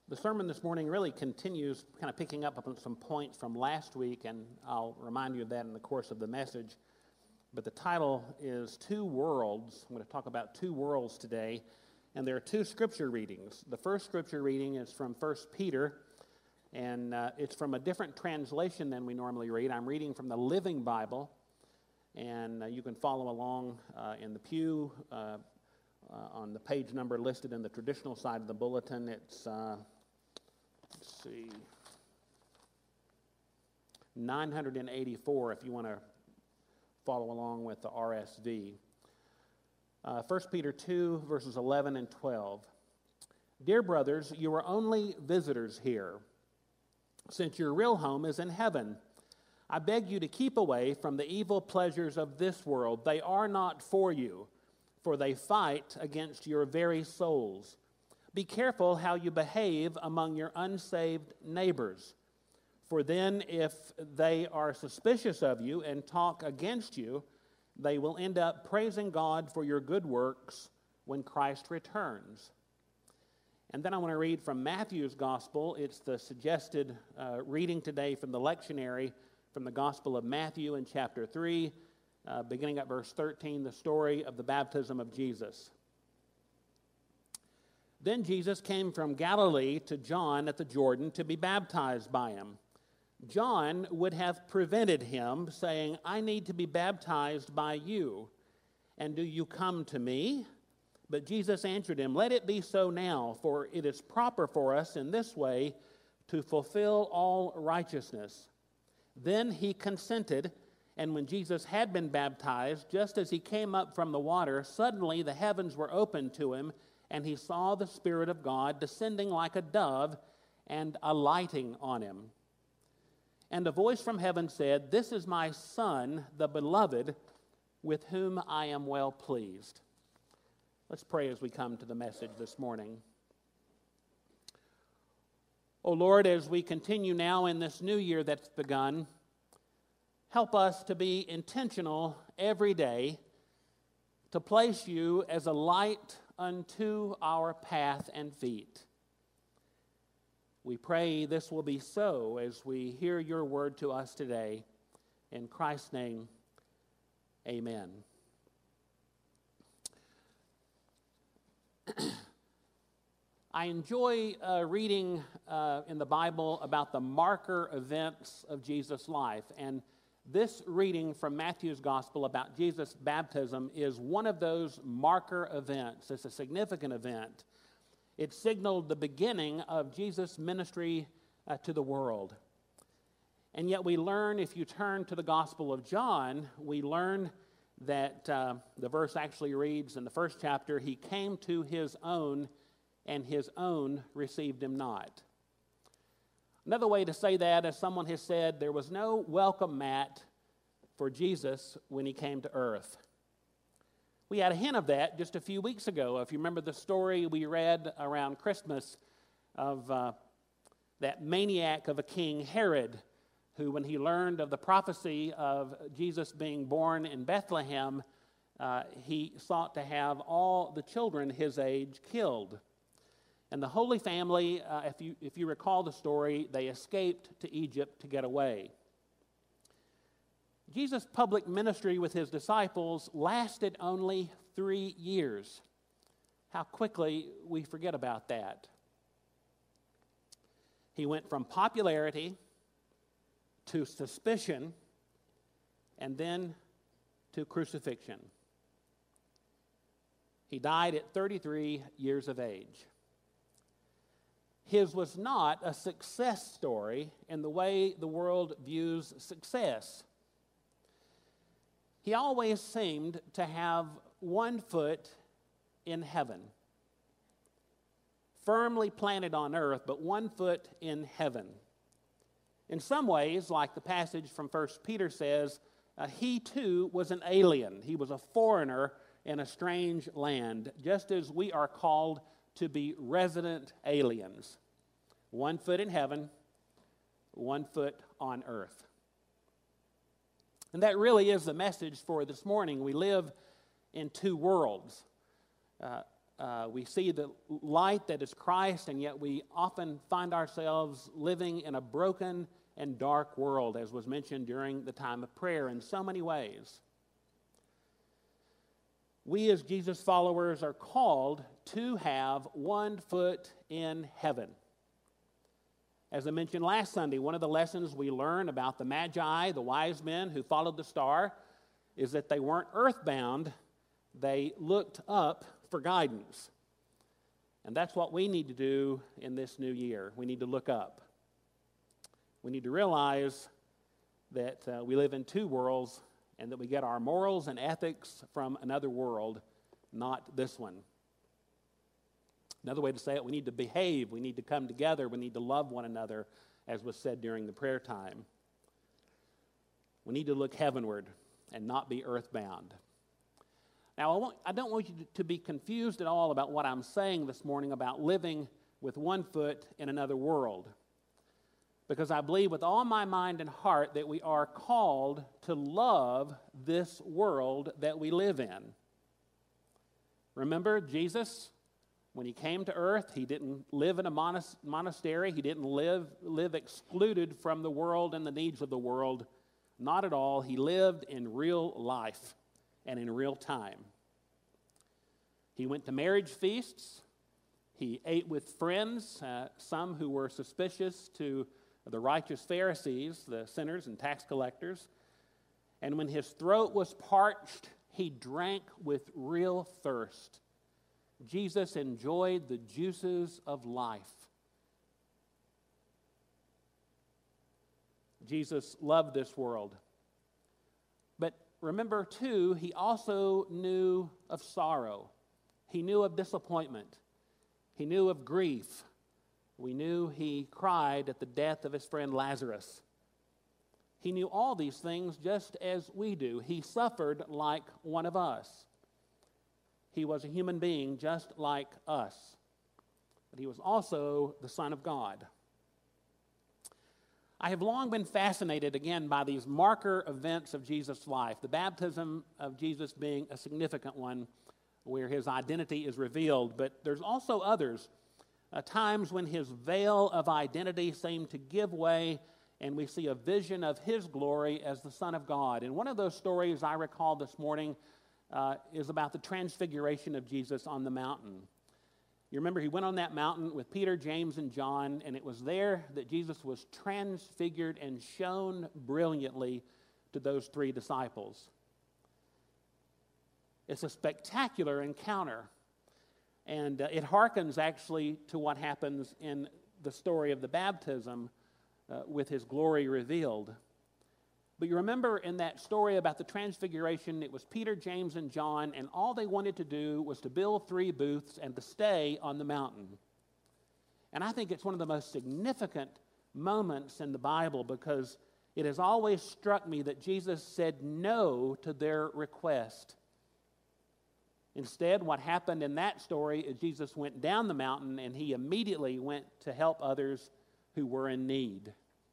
The sermon this morning really continues, kind of picking up on some points from last week, and I'll remind you of that in the course of the message. But the title is Two Worlds. I'm going to talk about two worlds today, and there are two scripture readings. The first scripture reading is from 1 Peter, and it's from a different translation than we normally read. I'm reading from the Living Bible, and you can follow along in the pew on the page number listed in the traditional side of the bulletin. It's, let's see, 984 if you want to follow along with the RSV. 1 Peter 2, verses 11 and 12. Dear brothers, you are only visitors here, since your real home is in heaven. I beg you to keep away from the evil pleasures of this world. They are not for you, for they fight against your very souls. Be careful how you behave among your unsaved neighbors. For then, if they are suspicious of you and talk against you, they will end up praising God for your good works when Christ returns. And then I want to read from Matthew's Gospel. It's the suggested reading today from the lectionary from the Gospel of Matthew in chapter 3, beginning at verse 13, the story of the baptism of Jesus. Then Jesus came from Galilee to John at the Jordan to be baptized by him. John would have prevented him, saying, I need to be baptized by you, and do you come to me? But Jesus answered him, Let it be so now, for it is proper for us in this way to fulfill all righteousness. Then he consented, and when Jesus had been baptized, just as he came up from the water, suddenly the heavens were opened to him, and he saw the Spirit of God descending like a dove and alighting on him. And a voice from heaven said, This is my Son, the beloved, with whom I am well pleased. Let's pray as we come to the message this morning. O Lord, as we continue now in this new year that's begun, help us to be intentional every day to place you as a light unto our path and feet. We pray this will be so as we hear your word to us today. In Christ's name, amen. I enjoy reading in the Bible about the marker events of Jesus' life. And this reading from Matthew's Gospel about Jesus' baptism is one of those marker events. It's a significant event. It signaled the beginning of Jesus' ministry to the world. And yet we learn, if you turn to the Gospel of John, we learn that the verse actually reads in the first chapter, He came to His own, and His own received Him not. Another way to say that, as someone has said, there was no welcome mat for Jesus when He came to earth. We had a hint of that just a few weeks ago. If you remember the story we read around Christmas of that maniac of a king, Herod, who, when he learned of the prophecy of Jesus being born in Bethlehem, he sought to have all the children his age killed. And the Holy Family, if you recall the story, they escaped to Egypt to get away. Jesus' public ministry with his disciples lasted only 3 years. How quickly we forget about that. He went from popularity to suspicion and then to crucifixion. He died at 33 years of age. His was not a success story in the way the world views success. He always seemed to have one foot in heaven, firmly planted on earth, but one foot in heaven. In some ways, like the passage from 1 Peter says, he too was an alien. He was a foreigner in a strange land, just as we are called to be resident aliens. One foot in heaven, one foot on earth. And that really is the message for this morning. We live in two worlds. We see the light that is Christ, and yet we often find ourselves living in a broken and dark world, as was mentioned during the time of prayer in so many ways. We as Jesus followers are called to have one foot in heaven. As I mentioned last Sunday, one of the lessons we learn about the Magi, the wise men who followed the star, is that they weren't earthbound, they looked up for guidance. And that's what we need to do in this new year. We need to look up. We need to realize that we live in two worlds and that we get our morals and ethics from another world, not this one. Another way to say it, we need to behave, we need to come together, we need to love one another, as was said during the prayer time. We need to look heavenward and not be earthbound. Now, I don't want you to be confused at all about what I'm saying this morning about living with one foot in another world. Because I believe with all my mind and heart that we are called to love this world that we live in. Remember, Jesus, when he came to earth, he didn't live in a monastery. He didn't live excluded from the world and the needs of the world. Not at all. He lived in real life and in real time. He went to marriage feasts. He ate with friends, some who were suspicious to the righteous Pharisees, the sinners and tax collectors. And when his throat was parched, he drank with real thirst. Jesus enjoyed the juices of life. Jesus loved this world. But remember, too, he also knew of sorrow. He knew of disappointment. He knew of grief. We knew he cried at the death of his friend Lazarus. He knew all these things just as we do. He suffered like one of us. He was a human being just like us. But he was also the Son of God. I have long been fascinated again by these marker events of Jesus' life, the baptism of Jesus being a significant one where his identity is revealed, but there's also others, times when his veil of identity seemed to give way and we see a vision of his glory as the Son of God. And one of those stories I recall this morning is about the transfiguration of Jesus on the mountain. You remember he went on that mountain with Peter, James, and John, and it was there that Jesus was transfigured and shown brilliantly to those three disciples. It's a spectacular encounter, and it harkens actually to what happens in the story of the baptism with his glory revealed. But you remember in that story about the transfiguration, it was Peter, James, and John, and all they wanted to do was to build 3 booths and to stay on the mountain. And I think it's one of the most significant moments in the Bible because it has always struck me that Jesus said no to their request. Instead, what happened in that story is Jesus went down the mountain and he immediately went to help others who were in need.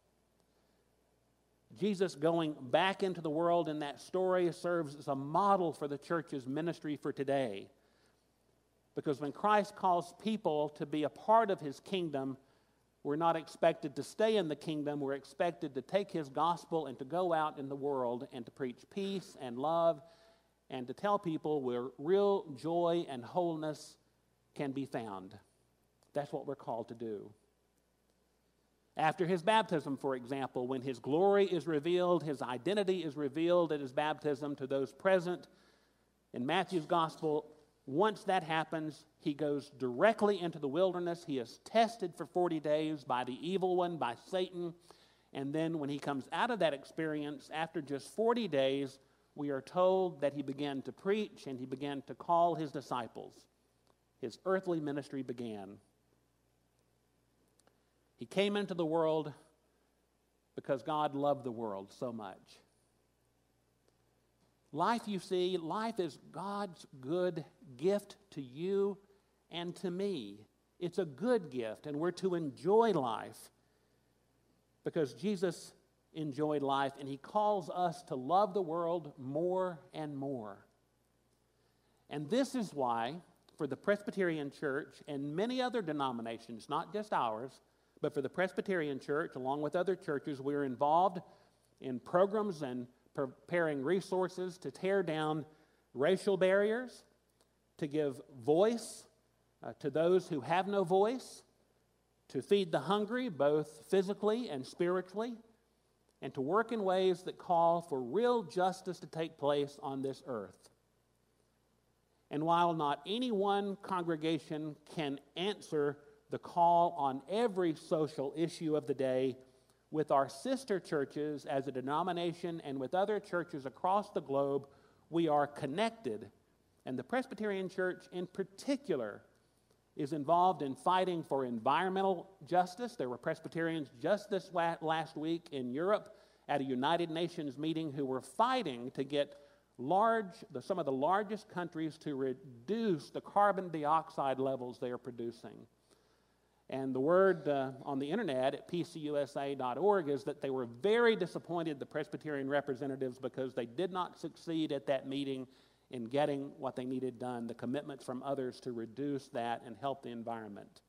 Jesus going back into the world in that story serves as a model for the church's ministry for today. Because when Christ calls people to be a part of his kingdom, we're not expected to stay in the kingdom. We're expected to take his gospel and to go out in the world and to preach peace and love and to tell people where real joy and wholeness can be found. That's what we're called to do. After his baptism, for example, when his glory is revealed, his identity is revealed at his baptism to those present. In Matthew's gospel, once that happens, he goes directly into the wilderness. He is tested for 40 days by the evil one, by Satan. And then when he comes out of that experience, after just 40 days, we are told that he began to preach and he began to call his disciples. His earthly ministry began. He came into the world because God loved the world so much. Life, you see, life is God's good gift to you and to me. It's a good gift, and we're to enjoy life because Jesus enjoyed life, and he calls us to love the world more and more. And this is why, for the Presbyterian Church and many other denominations, not just ours, but for the Presbyterian Church, along with other churches, we're involved in programs and preparing resources to tear down racial barriers, to give voice to those who have no voice, to feed the hungry, both physically and spiritually, and to work in ways that call for real justice to take place on this earth. And while not any one congregation can answer the call on every social issue of the day, with our sister churches as a denomination and with other churches across the globe, we are connected. And the Presbyterian Church in particular is involved in fighting for environmental justice. There were Presbyterians just this last week in Europe at a United Nations meeting who were fighting to get some of the largest countries to reduce the carbon dioxide levels they are producing. And the word on the internet at pcusa.org is that they were very disappointed, the Presbyterian representatives, because they did not succeed at that meeting in getting what they needed done, the commitments from others to reduce that and help the environment.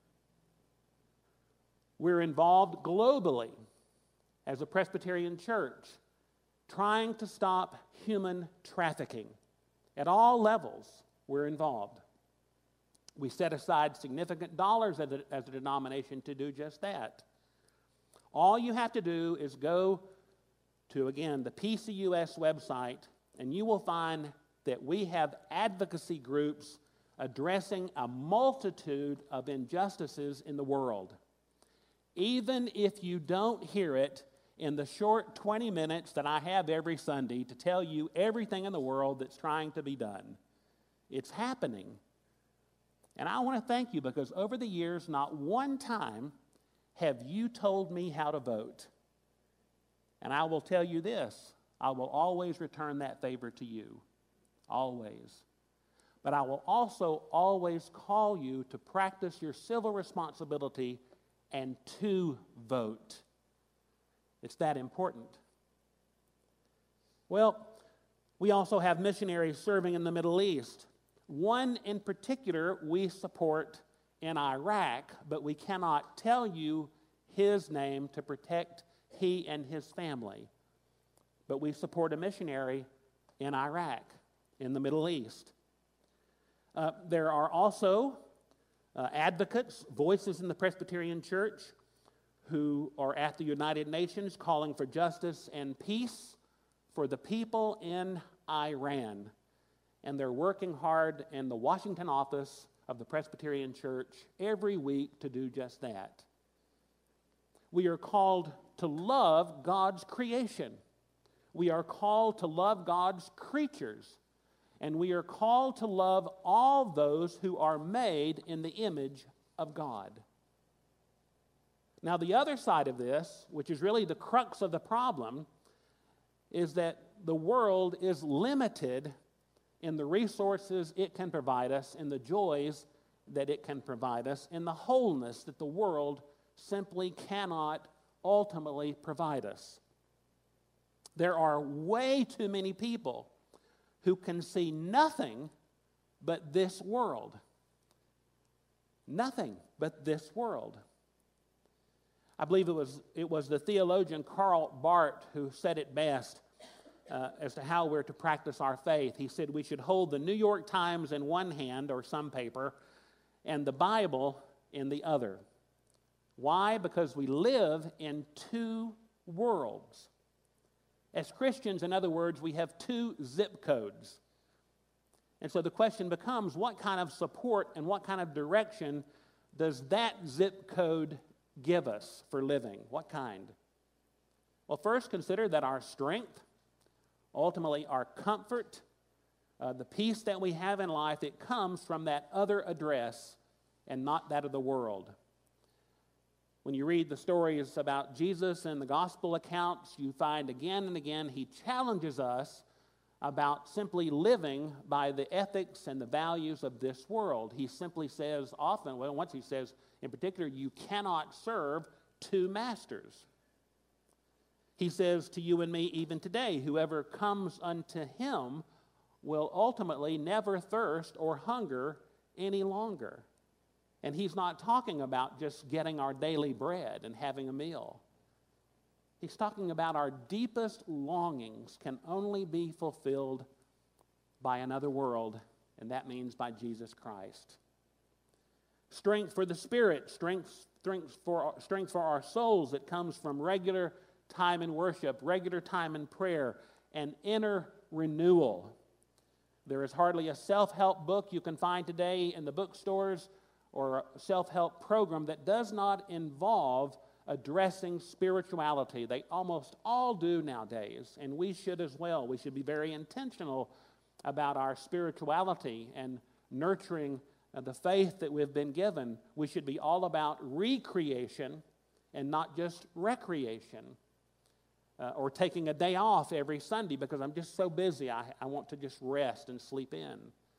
We're involved globally as a Presbyterian church, trying to stop human trafficking. At all levels, we're involved. We set aside significant dollars as a denomination to do just that. All you have to do is go to, again, the PCUS website, and you will find that we have advocacy groups addressing a multitude of injustices in the world. Even if you don't hear it in the short 20 minutes that I have every Sunday to tell you everything in the world that's trying to be done, it's happening. And I want to thank you because over the years, not one time have you told me how to vote. And I will tell you this, I will always return that favor to you. Always. But I will also always call you to practice your civil responsibility and to vote. It's that important. Well, we also have missionaries serving in the Middle East. One in particular we support in Iraq, but we cannot tell you his name to protect he and his family. But we support a missionary in Iraq, in the Middle East. There are also advocates, voices in the Presbyterian Church who are at the United Nations calling for justice and peace for the people in Iran. And they're working hard in the Washington office of the Presbyterian Church every week to do just that. We are called to love God's creation. We are called to love God's creatures. And we are called to love all those who are made in the image of God. Now, the other side of this, which is really the crux of the problem, is that the world is limited in the resources it can provide us, in the joys that it can provide us, in the wholeness that the world simply cannot ultimately provide us. There are way too many people who can see nothing but this world. Nothing but this world. I believe it was the theologian Karl Barth who said it best as to how we're to practice our faith. He said we should hold the New York Times in one hand, or some paper, and the Bible in the other. Why? Because we live in two worlds. As Christians, in other words, we have two zip codes. And so the question becomes, what kind of support and what kind of direction does that zip code give us for living? What kind? Well, first consider that our strength, ultimately our comfort, the peace that we have in life, it comes from that other address and not that of the world. When you read the stories about Jesus and the gospel accounts, you find again and again he challenges us about simply living by the ethics and the values of this world. He simply says often, well, once he says in particular, you cannot serve two masters. He says to you and me even today, whoever comes unto him will ultimately never thirst or hunger any longer. And he's not talking about just getting our daily bread and having a meal. He's talking about our deepest longings can only be fulfilled by another world, and that means by Jesus Christ. Strength for the spirit, strength for our souls that comes from regular time in worship, regular time in prayer, and inner renewal. There is hardly a self-help book you can find today in the bookstores or a self-help program that does not involve addressing spirituality. They almost all do nowadays, and we should as well. We should be very intentional about our spirituality and nurturing the faith that we've been given. We should be all about recreation and not just recreation, or taking a day off every Sunday because I'm just so busy. I want to just rest and sleep in.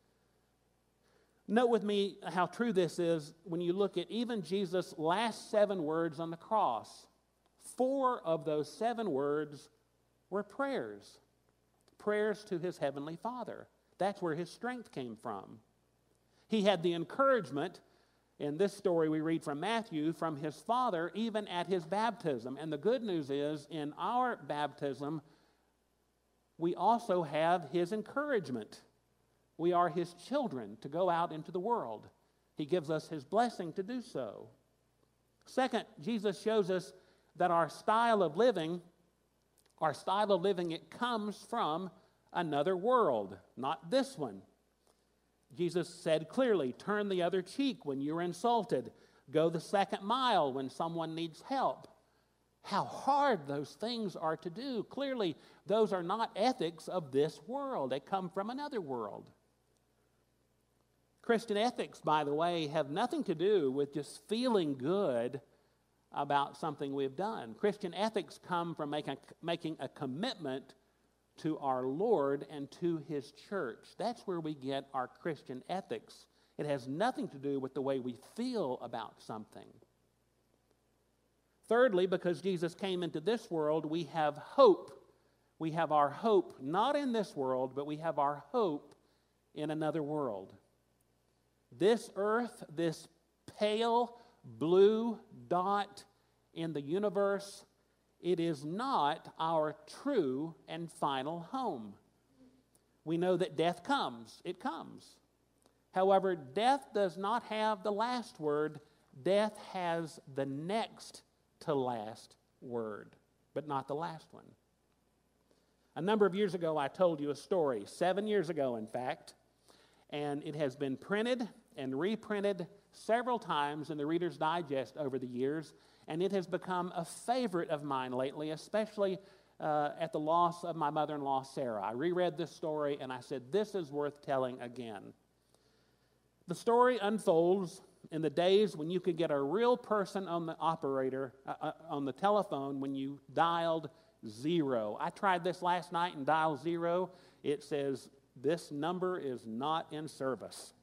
Note with me how true this is when you look at even Jesus' last 7 words on the cross. 4 of those 7 words were prayers. Prayers to his heavenly Father. That's where his strength came from. He had the encouragement, in this story we read from Matthew, from his Father even at his baptism. And the good news is, in our baptism, we also have his encouragement. We are his children to go out into the world. He gives us his blessing to do so. Second, Jesus shows us that our style of living, it comes from another world, not this one. Jesus said clearly, turn the other cheek when you're insulted. Go the second mile when someone needs help. How hard those things are to do. Clearly, those are not ethics of this world. They come from another world. Christian ethics, by the way, have nothing to do with just feeling good about something we've done. Christian ethics come from making a commitment to our Lord and to his church. That's where we get our Christian ethics. It has nothing to do with the way we feel about something. Thirdly, because Jesus came into this world, we have hope. We have our hope not in this world, but we have our hope in another world. This earth, this pale blue dot in the universe, it is not our true and final home. We know that death comes. It comes. However, death does not have the last word. Death has the next to last word, but not the last one. A number of years ago, I told you a story, 7 years ago, in fact, and it has been printed and reprinted several times in the Reader's Digest over the years, and it has become a favorite of mine lately, especially at the loss of my mother-in-law, Sarah. I reread this story, and I said, this is worth telling again. The story unfolds in the days when you could get a real person on the operator, on the telephone, when you dialed 0. I tried this last night and dialed 0. It says, this number is not in service.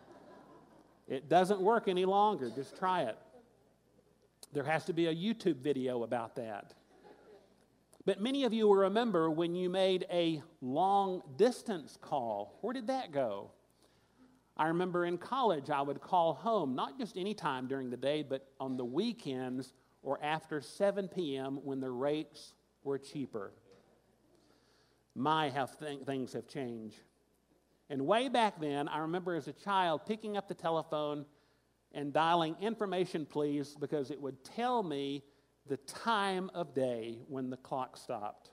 It doesn't work any longer. Just try it. There has to be a YouTube video about that. But many of you will remember when you made a long-distance call. Where did that go? I remember in college I would call home, not just any time during the day, but on the weekends or after 7 p.m. when the rates were cheaper. How things have changed. And way back then, I remember as a child picking up the telephone and dialing information please because it would tell me the time of day when the clock stopped.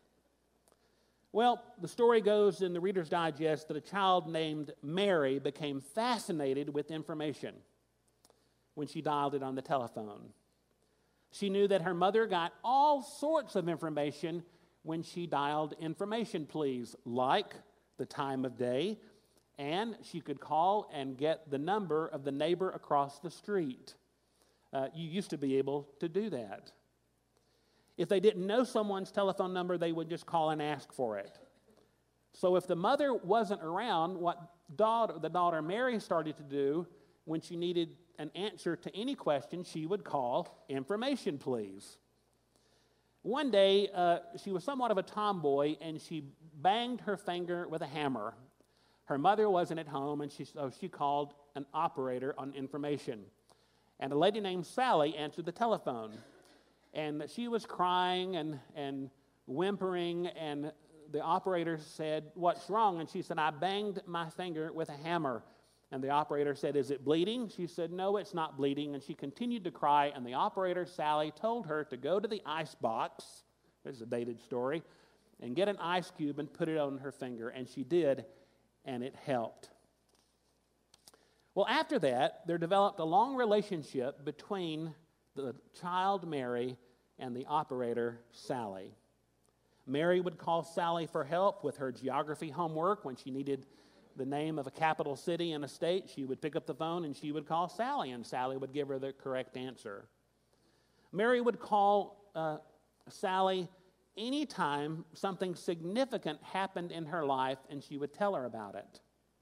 Well, the story goes in the Reader's Digest that a child named Mary became fascinated with information when she dialed it on the telephone. She knew that her mother got all sorts of information when she dialed information please, like the time of day, and she could call and get the number of the neighbor across the street. You used to be able to do that. If they didn't know someone's telephone number, they would just call and ask for it. So if the mother wasn't around, what the daughter Mary started to do when she needed an answer to any question, she would call information please. One day, she was somewhat of a tomboy, and she banged her finger with a hammer. Her mother wasn't at home, and so she called an operator on information. And a lady named Sally answered the telephone. And she was crying and whimpering, and the operator said, "What's wrong?" And she said, "I banged my finger with a hammer." And the operator said, "Is it bleeding?" She said, "No, it's not bleeding." And she continued to cry, and the operator, Sally, told her to go to the ice box, this is a dated story, and get an ice cube and put it on her finger. And she did, and it helped. Well, after that, there developed a long relationship between the child Mary and the operator Sally. Mary would call Sally for help with her geography homework. When she needed the name of a capital city in a state, she would pick up the phone and she would call Sally, and Sally would give her the correct answer. Mary would call Sally anytime something significant happened in her life, and she would tell her about it.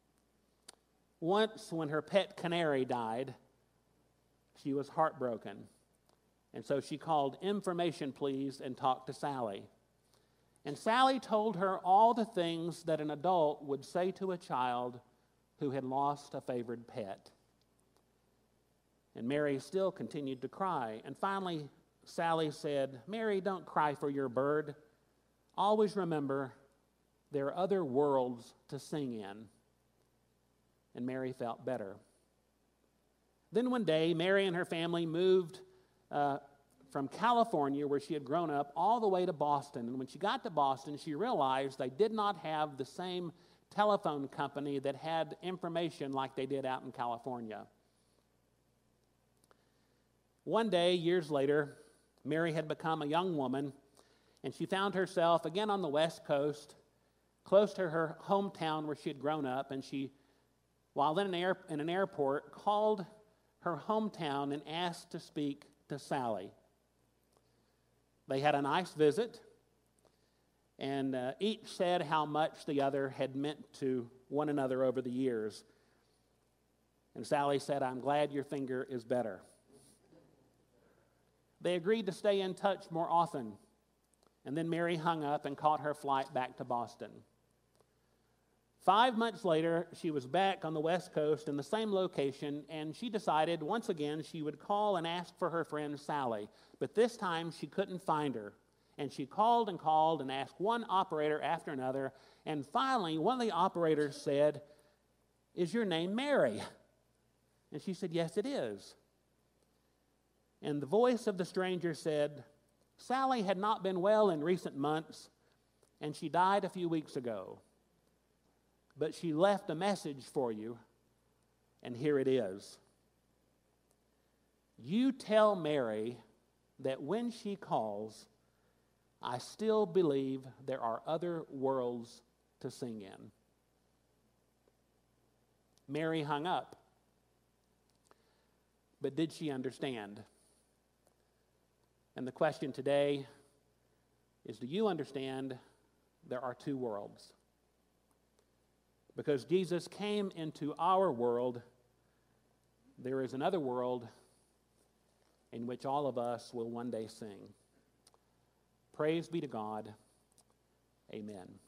Once, when her pet canary died, she was heartbroken. And so she called Information Please and talked to Sally. And Sally told her all the things that an adult would say to a child who had lost a favored pet. And Mary still continued to cry. And finally, Sally said, "Mary, don't cry for your bird. Always remember there are other worlds to sing in." And Mary felt better. Then one day, Mary and her family moved from California, where she had grown up, all the way to Boston. And when she got to Boston, she realized they did not have the same telephone company that had information like they did out in California. One day, years later, Mary had become a young woman, and she found herself again on the West Coast, close to her hometown where she had grown up, and she, while in an airport, called her hometown and asked to speak to Sally. They had a nice visit, and each said how much the other had meant to one another over the years. And Sally said, "I'm glad your finger is better." They agreed to stay in touch more often, and then Mary hung up and caught her flight back to Boston. 5 months later, she was back on the West Coast in the same location, and she decided once again she would call and ask for her friend Sally. But this time she couldn't find her. And she called and asked one operator after another. And finally, one of the operators said, "Is your name Mary?" And she said, "Yes, it is." And the voice of the stranger said, "Sally had not been well in recent months, and she died a few weeks ago. But she left a message for you, and here it is. You tell Mary that when she calls, I still believe there are other worlds to sing in." Mary hung up. But did she understand? And the question today is, do you understand there are two worlds? Because Jesus came into our world, there is another world in which all of us will one day sing. Praise be to God. Amen.